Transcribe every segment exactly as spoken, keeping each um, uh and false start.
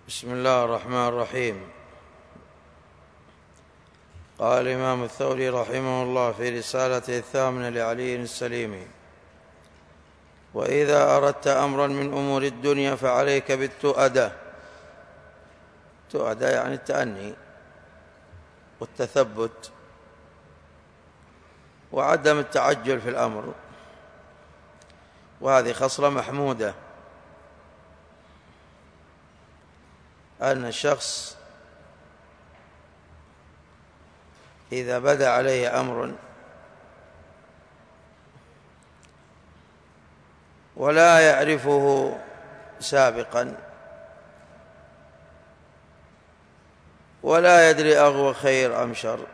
بسم الله الرحمن الرحيم. قال الإمام الثوري رحمه الله في رسالته الثامنة لعلي السليمي: وإذا أردت أمرا من أمور الدنيا فعليك بالتؤدة. تؤدة يعني التأني والتثبت وعدم التعجل في الأمر، وهذه خصلة محمودة، أن الشخص إذا بدا عليه أمر ولا يعرفه سابقا ولا يدري أهو خير أم شر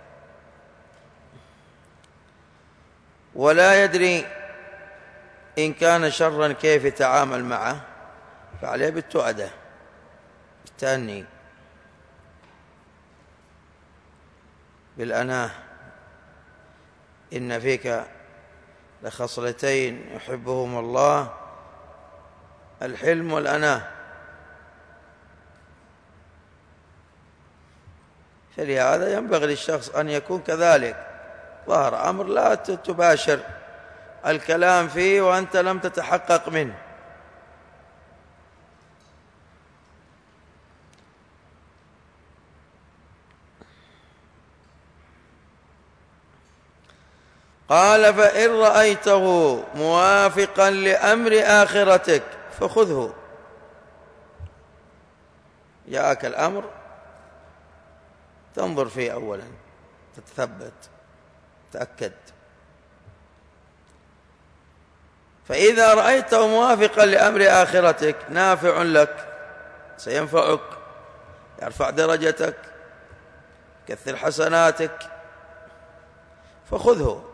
ولا يدري إن كان شرا كيف يتعامل معه، فعليه بالتؤدة بالتأني بالأناه. إن فيك لخصلتين يحبهما الله: الحلم والأناه. فلهذا ينبغي للشخص أن يكون كذلك. ظهر أمر لا تباشر الكلام فيه وأنت لم تتحقق منه. قال: فإن رأيته موافقا لأمر آخرتك فخذه. جاءك الأمر تنظر فيه أولا، تتثبت، تأكد. فإذا رأيته موافقا لأمر آخرتك نافع لك، سينفعك، يرفع درجتك، كثر حسناتك، فخذه.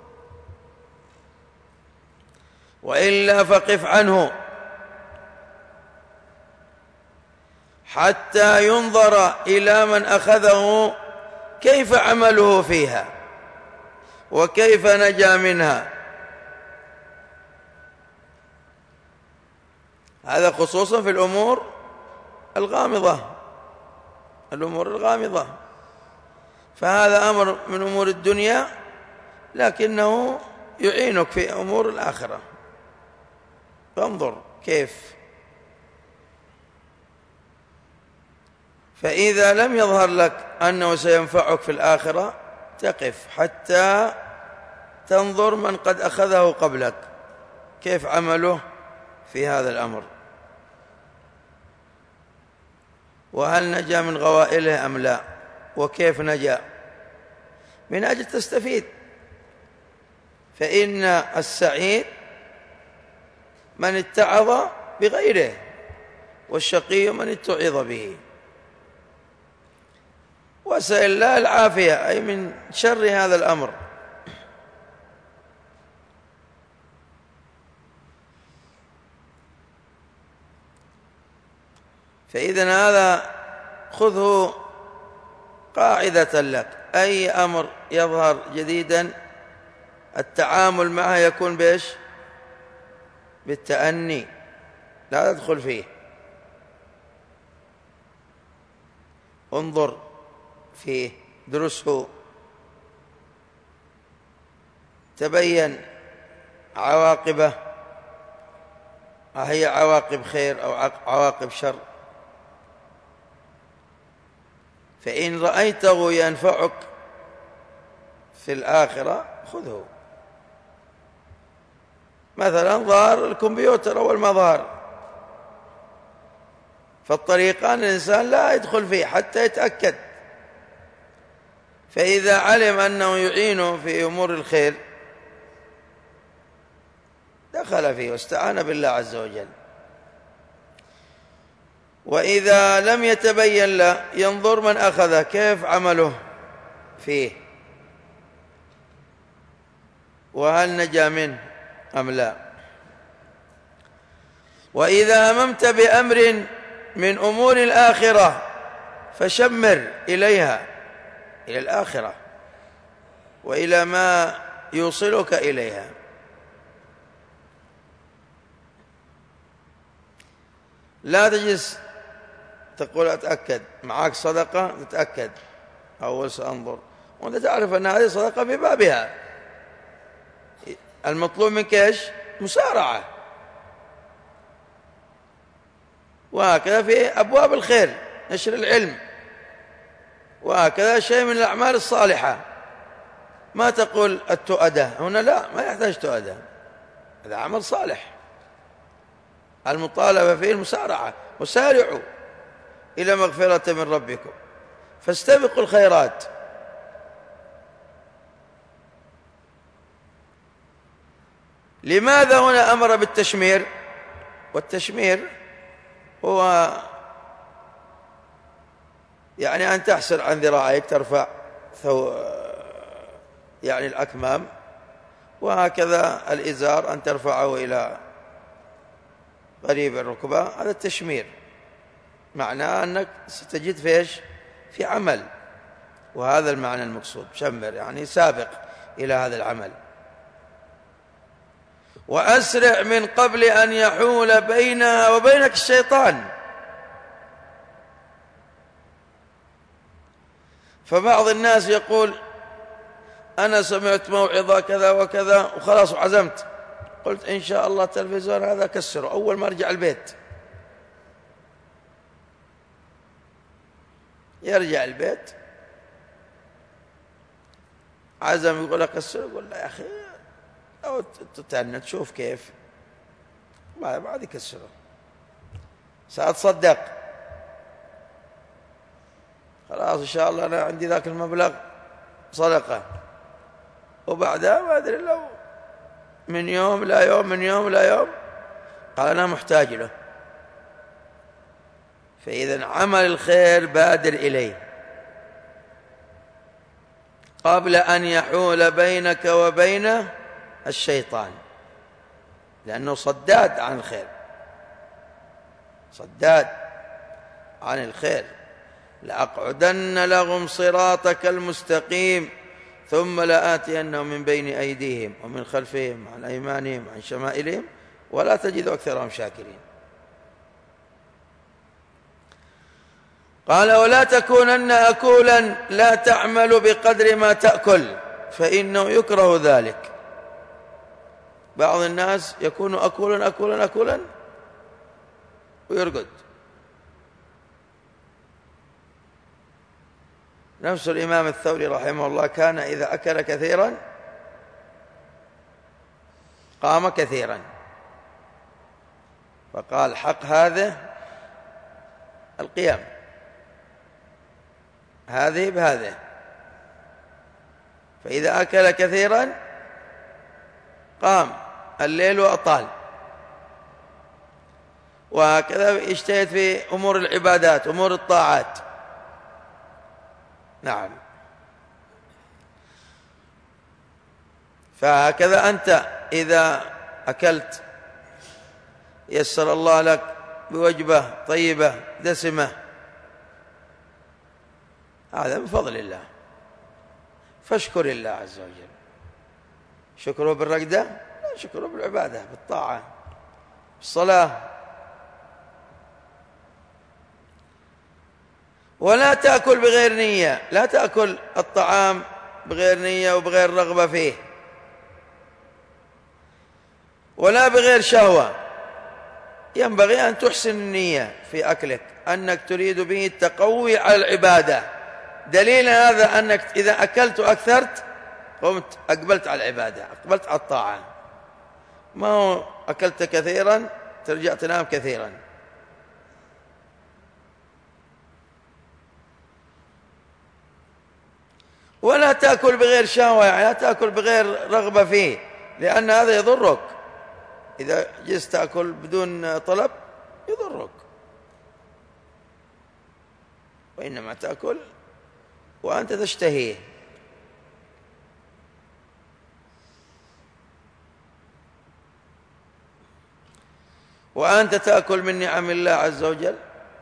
وإلا فقف عنه حتى ينظر إلى من أخذه كيف عمله فيها وكيف نجا منها. هذا خصوصا في الأمور الغامضة، الأمور الغامضة. فهذا أمر من أمور الدنيا لكنه يعينك في أمور الآخرة، فانظر كيف. فإذا لم يظهر لك أنه سينفعك في الآخرة تقف حتى تنظر من قد أخذه قبلك كيف عمله في هذا الأمر، وهل نجا من غوائله أم لا، وكيف نجا، من أجل تستفيد. فإن السعيد من اتعظ بغيره، والشقي من اتعظ به. وسأل الله العافية، أي من شر هذا الأمر. فإذن هذا خذه قاعدة لك: أي أمر يظهر جديدا التعامل معه يكون بإيش؟ بالتأني، لا تدخل فيه. انظر فيه، درسه، تبين عواقبه، هي عواقب خير أو عواقب شر. فإن رأيته ينفعك في الآخرة خذه. مثلا ظهر الكمبيوتر أول ما ظهر، فالطريقان الإنسان لا يدخل فيه حتى يتأكد. فإذا علم أنه يعينه في أمور الخير دخل فيه واستعان بالله عز وجل. وإذا لم يتبين له ينظر من أخذه كيف عمله فيه وهل نجا منه أم لا. وإذا هممت بأمر من أمور الآخرة فشمر إليها، إلى الآخرة وإلى ما يوصلك إليها. لا تجلس تقول أتأكد، معك صدقة تتأكد، أول سأنظر، وأنت تعرف أن هذه صدقة في بابها. المطلوب منك إيش؟ مسارعة. وهكذا في أبواب الخير، نشر العلم، وهكذا شيء من الأعمال الصالحة. ما تقول التؤدة هنا، لا، ما يحتاج تؤدة، هذا عمل صالح. المطالبة فيه المسارعة، وسارعوا إلى مغفرة من ربكم، فاستبقوا الخيرات. لماذا هنا أمر بالتشمير؟ والتشمير هو يعني أن تحسر عن ذراعيك، ترفع ثو يعني الأكمام، وهكذا الإزار أن ترفعه إلى قريب الركبة، هذا التشمير. معناه أنك ستجد فيش في عمل، وهذا المعنى المقصود، شمر يعني سابق إلى هذا العمل. وأسرع من قبل أن يحول بينها وبينك الشيطان. فبعض الناس يقول أنا سمعت موعظة كذا وكذا وخلاص وعزمت، قلت إن شاء الله التلفزيون هذا كسره أول ما أرجع البيت. يرجع البيت عزم، يقول أكسره، يقول لا يا أخي، أو تتأنى تشوف كيف، بعد يكسره، سأتصدق خلاص إن شاء الله أنا عندي ذاك المبلغ صدقة، وبعدها ما أدري لو من يوم لا يوم من يوم لا يوم قال أنا محتاج له. فإذا عمل الخير بادر إليه قبل أن يحول بينك وبينه الشيطان، لأنه صداد عن الخير، صداد عن الخير. لأقعدن لهم صراطك المستقيم ثم لآتينهم من بين أيديهم ومن خلفهم عن أيمانهم عن شمائلهم ولا تجد أكثرهم شاكرين. قال ولا تكونن أكولا لا تعمل بقدر ما تأكل فإنه يكره ذلك. بعض الناس يكون أكولا أكولا أكولا ويرقد. نفس الإمام الثوري رحمه الله كان إذا أكل كثيرا قام كثيرا، فقال حق هذا القيام، هذه بهذه. فإذا أكل كثيرا قام الليل وأطال، وهكذا يجتهد في أمور العبادات أمور الطاعات. نعم. فهكذا أنت إذا أكلت يسر الله لك بوجبة طيبة دسمة، هذا من فضل الله، فاشكر الله عز وجل. شكره بالرقدة؟ لا، شكره بالعبادة بالطاعة بالصلاة. ولا تأكل بغير نية، لا تأكل الطعام بغير نية وبغير رغبة فيه، ولا بغير شهوة. ينبغي أن تحسن النية في أكلك أنك تريد به التقوي على العبادة. دليل هذا أنك إذا أكلت وأكثرت قمت أقبلت على العبادة، أقبلت على الطاعة. ما هو أكلت كثيرا ترجع تنام كثيرا. ولا تأكل بغير شهوة، يعني لا تأكل بغير رغبة فيه، لأن هذا يضرك. إذا جلست تأكل بدون طلب يضرك، وإنما تأكل وأنت تشتهيه. وأنت تأكل من نعم الله عز وجل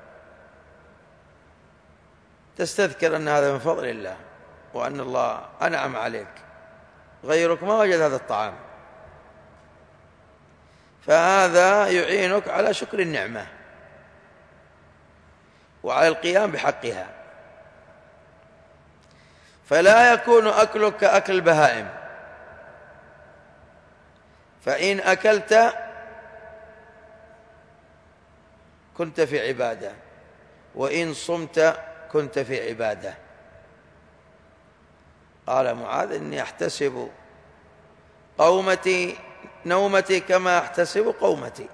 تستذكر أن هذا من فضل الله، وأن الله أنعم عليك، غيرك ما وجد هذا الطعام، فهذا يعينك على شكر النعمة. وعلى القيام بحقها، فلا يكون أكلك كأكل البهائم. فإن أكلت كنت في عبادة، وإن صمت كنت في عبادة. قال معاذ: إني أحتسب قومتي نومتي كما أحتسب قومتي.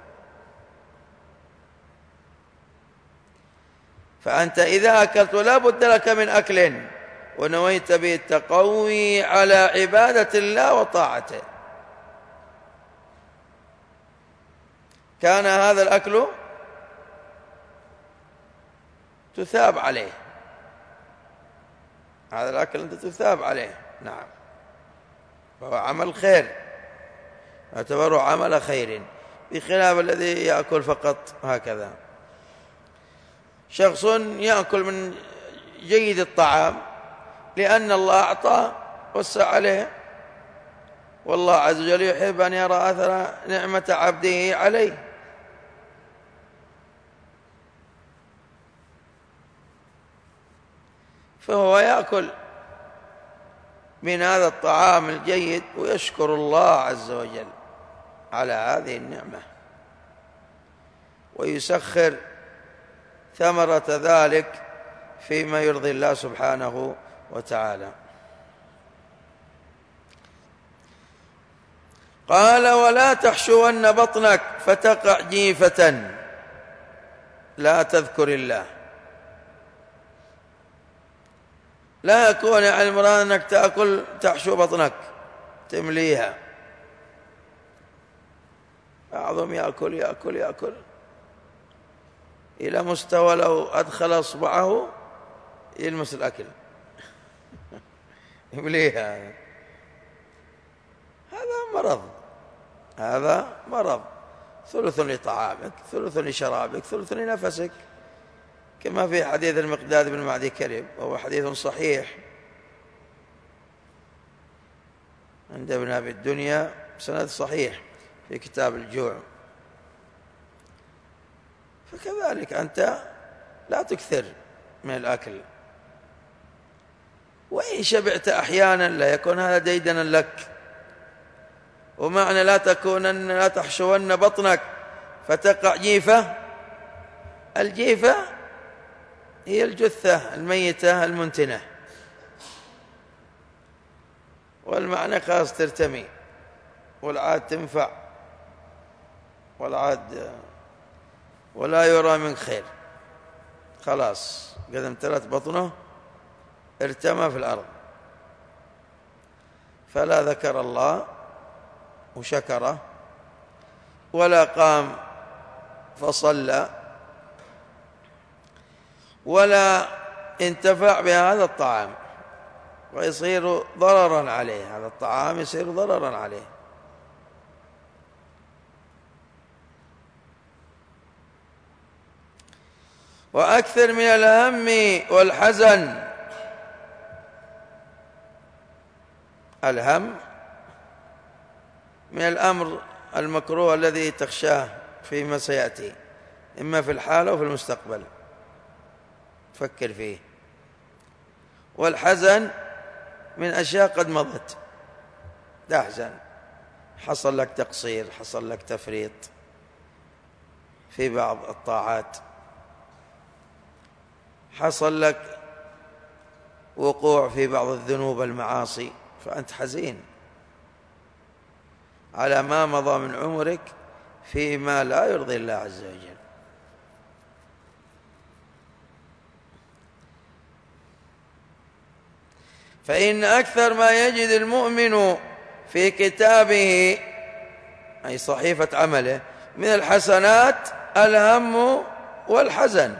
فأنت إذا أكلت لا بد لك من أكل ونويت به التقوي على عبادة الله وطاعته، كان هذا الأكل تثاب عليه، هذا الأكل أنت تثاب عليه. نعم، فهو عمل خير، يعتبر عمل خير، بخلاف الذي يأكل فقط هكذا. شخص يأكل من جيد الطعام لأن الله أعطى وسع عليه، والله عز وجل يحب أن يرى أثر نعمة عبده عليه. فهو يأكل من هذا الطعام الجيد ويشكر الله عز وجل على هذه النعمة، ويسخر ثمرة ذلك فيما يرضي الله سبحانه وتعالى. قال: ولا تحشون بطنك فتقع جيفة، لا تذكر الله. لا يكون يعني المراد أنك تأكل تحشو بطنك تمليها. بعضهم يأكل يأكل يأكل إلى مستوى لو أدخل أصبعه يلمس الأكل يمليها. هذا مرض، هذا مرض. ثلث لطعامك، ثلث لشرابك، ثلث لنفسك، كما في حديث المقداد بن معدي كرب، وهو حديث صحيح عند ابن أبي الدنيا سند صحيح في كتاب الجوع. فكذلك أنت لا تكثر من الأكل، وإن شبعت أحيانا لا يكون هذا ديدنا لك. ومعنى لا تكونن لا تحشون بطنك فتقع جيفة، الجيفة هي الجثة الميتة المنتنة، والمعنى خاص ترتمي والعاد تنفع والعاد ولا يرى من خير، خلاص قد امتلت بطنه ارتمى في الأرض، فلا ذكر الله وشكره ولا قام فصلى ولا انتفع بهذا الطعام، ويصير ضررا عليه، هذا الطعام يصير ضررا عليه. وأكثر من الهم والحزن. الهم من الأمر المكروه الذي تخشاه فيما سيأتي، إما في الحال أو في المستقبل، فكر فيه. والحزن من أشياء قد مضت، تحزن، حصل لك تقصير، حصل لك تفريط في بعض الطاعات، حصل لك وقوع في بعض الذنوب المعاصي، فأنت حزين على ما مضى من عمرك فيما لا يرضي الله عز وجل. فإن أكثر ما يجد المؤمن في كتابه أي صحيفة عمله من الحسنات الهم والحزن.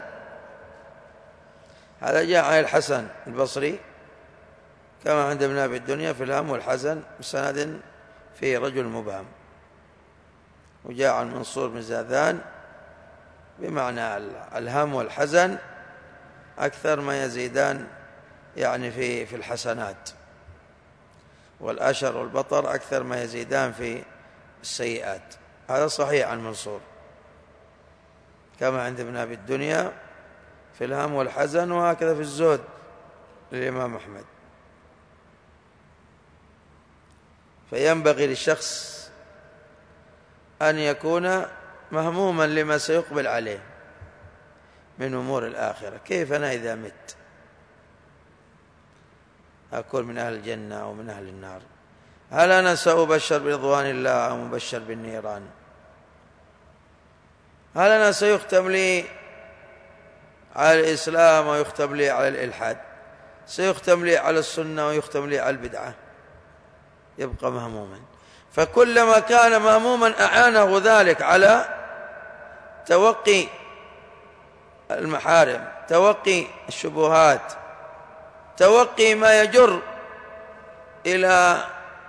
هذا جاء عن الحسن البصري كما عند ابن أبي الدنيا في الهم والحزن بسند في رجل مبهم، وجاء عن منصور بن زاذان بمعنى الهم والحزن أكثر ما يزيدان يعني في في الحسنات، والأشر والبطر أكثر ما يزيدان في السيئات. هذا صحيح عن منصور كما عند ابن أبي الدنيا في الهم والحزن، وهكذا في الزهد للإمام أحمد. فينبغي للشخص أن يكون مهموما لما سيقبل عليه من أمور الآخرة. كيف أنا إذا مت أكون من أهل الجنة أو من أهل النار؟ هل أنا سأبشر برضوان الله أو مبشر بالنيران؟ هل أنا سيختم لي على الإسلام ويختم لي على الإلحاد؟ سيختم لي على السنة ويختم لي على البدعة؟ يبقى مهموما. فكلما كان مهموما أعانه ذلك على توقي المحارم، توقي الشبهات، توقي ما يجر إلى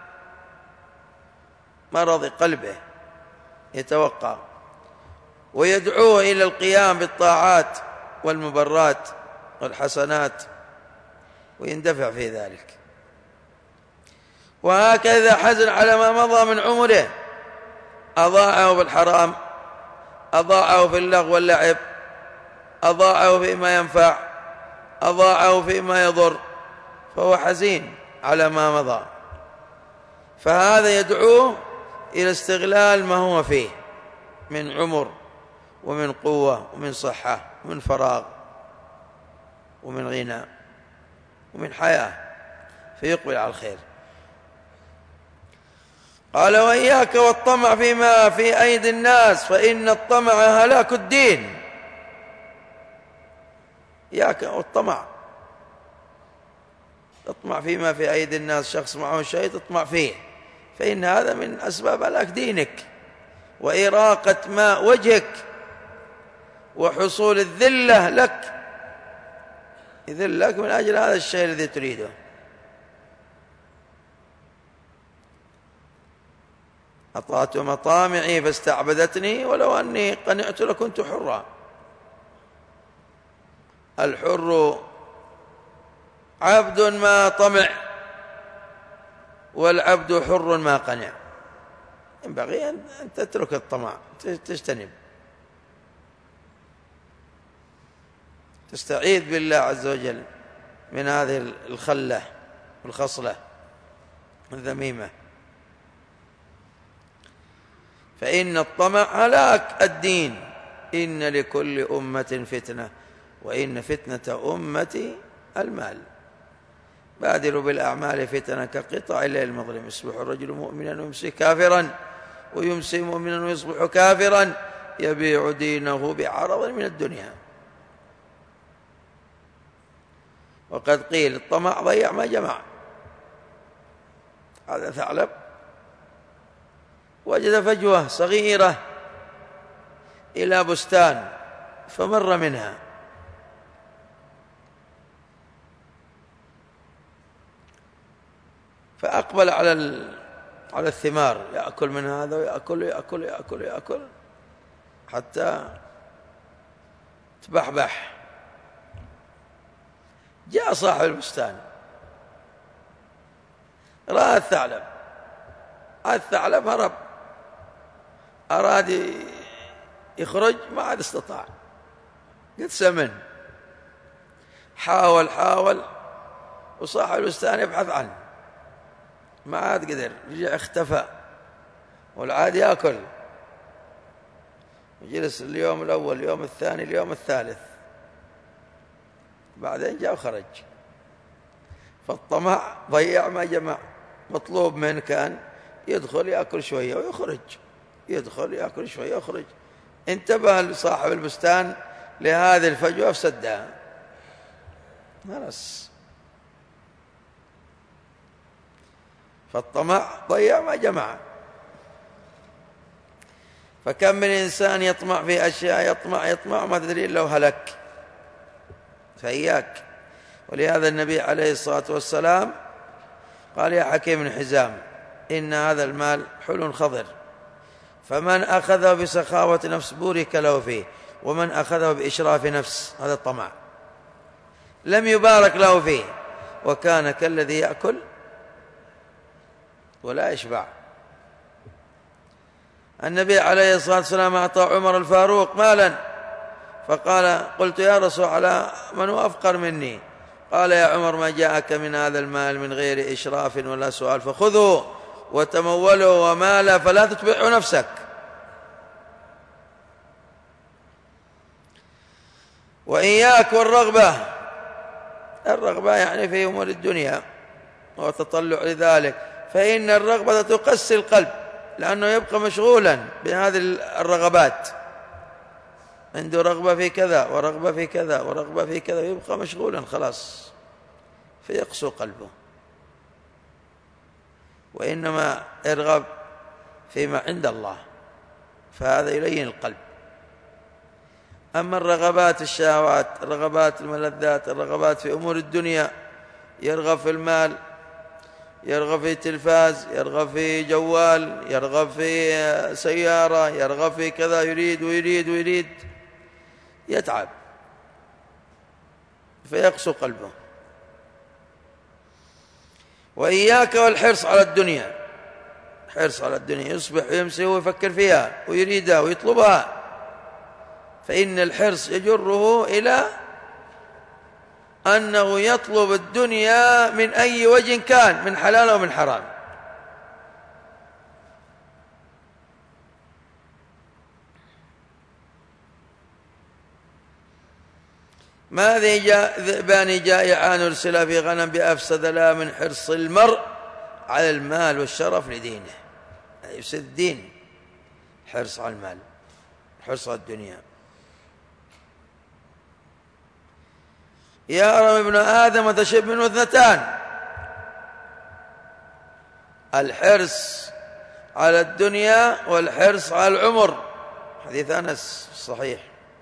مرض قلبه، يتوقع ويدعوه إلى القيام بالطاعات والمبرات والحسنات ويندفع في ذلك. وهكذا حزن على ما مضى من عمره، أضاعه بالحرام، أضاعه في اللغو واللعب، أضاعه فيما ينفع، أضاعه فيما يضر، فهو حزين على ما مضى. فهذا يدعوه إلى استغلال ما هو فيه من عمر ومن قوة ومن صحة ومن فراغ ومن غنى ومن حياة، فيقبل على الخير. قال: وإياك والطمع فيما في أيدي الناس فإن الطمع هلاك الدين. إياك والطمع، تطمع فيما في أيدي الناس، شخص معه شيء تطمع فيه، فإن هذا من أسباب هلاك دينك وإراقة ماء وجهك وحصول الذلة لك، يذلك من أجل هذا الشيء الذي تريده. أطعت مطامعي فاستعبدتني ولو أني قنعت لكنت حرا. الحر عبد ما طمع، والعبد حر ما قنع. ينبغي أن تترك الطمع، تجتنب، تستعيذ بالله عز وجل من هذه الخلة والخصلة الذميمة. فإن الطمع هلاك الدين. إن لكل أمة فتنة وإن فتنة أمتي المال. بادروا بالأعمال فتنة كقطع الليل المظلم، يصبح الرجل مؤمنا ويمسي كافرا ويمسي مؤمنا ويصبح كافرا يبيع دينه بعرض من الدنيا. وقد قيل: الطمع ضيع ما جمع. هذا ثعلب وجد فجوة صغيرة إلى بستان فمر منها، فأقبل على على الثمار، يأكل من هذا ويأكل ويأكل ويأكل ويأكل حتى تبحبح. جاء صاحب البستان رأى الثعلب، الثعلب هرب، أراد يخرج ما عاد استطاع، قد سمن. حاول حاول وصاحب البستان يبحث عنه، ما عاد قدر، رجع اختفى والعاد يأكل. وجلس اليوم الأول، اليوم الثاني، اليوم الثالث، بعدين جاء وخرج. فالطمع ضيع ما جمع. مطلوب منه كان يدخل يأكل شوية ويخرج، يدخل يأكل شوية ويخرج. انتبه لصاحب البستان لهذه الفجوة فسدها، خلاص. فالطمع ضيع ما جمع. فكم من إنسان يطمع في أشياء، يطمع يطمع ما تدري لو هلك. فإياك. ولهذا النبي عليه الصلاة والسلام قال: يا حكيم بن حزام، إن هذا المال حلو خضر، فمن أخذه بسخاوة نفس بورك له فيه، ومن أخذه بإشراف نفس، هذا الطمع، لم يبارك له فيه، وكان كالذي يأكل ولا يشبع. النبي عليه الصلاة والسلام أعطى عمر الفاروق مالا فقال قلت يا رسول الله من هو أفقر مني؟ قال يا عمر ما جاءك من هذا المال من غير إشراف ولا سؤال فخذه وتموله وماله فلا تتبعه نفسك. وإياك والرغبة، الرغبة يعني في أمور الدنيا وتطلع لذلك، فإن الرغبة تقسي القلب لأنه يبقى مشغولا بهذه الرغبات، عنده رغبة في كذا ورغبة في كذا ورغبة في كذا، يبقى مشغولا خلاص فيقسو قلبه. وإنما ارغب فيما عند الله فهذا يلين القلب. أما الرغبات الشهوات، الرغبات الملذات، الرغبات في أمور الدنيا، يرغب في المال، يرغب في تلفاز، يرغب في جوال، يرغب في سيارة، يرغب في كذا، يريد ويريد ويريد، يتعب فيقسو قلبه. وإياك والحرص على الدنيا، حرص على الدنيا، يصبح ويمسي ويفكر فيها ويريدها ويطلبها، فإن الحرص يجره إلى أنه يطلب الدنيا من أي وجه كان، من حلال أو من حرام. ما ذئبان جائعان أرسلا في غنم بأفسد لا من حرص المرء على المال والشرف لدينه، يفسد الدين، حرص على المال، حرص على الدنيا. يا ابن آدم تشب منه اثنتان، الحرص على الدنيا والحرص على العمر، حديث أنس صحيح.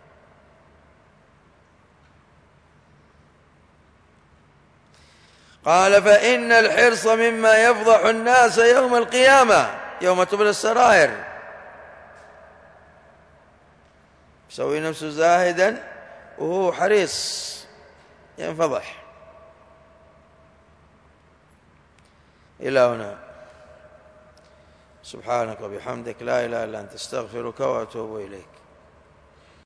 قال فإن الحرص مما يفضح الناس يوم القيامة، يوم تبلى السرائر، يسوي نفسه زاهدا وهو حريص ينفضح. إلى هنا. سبحانك وبحمدك لا إله إلا أنت، استغفرك وأتوب إليك.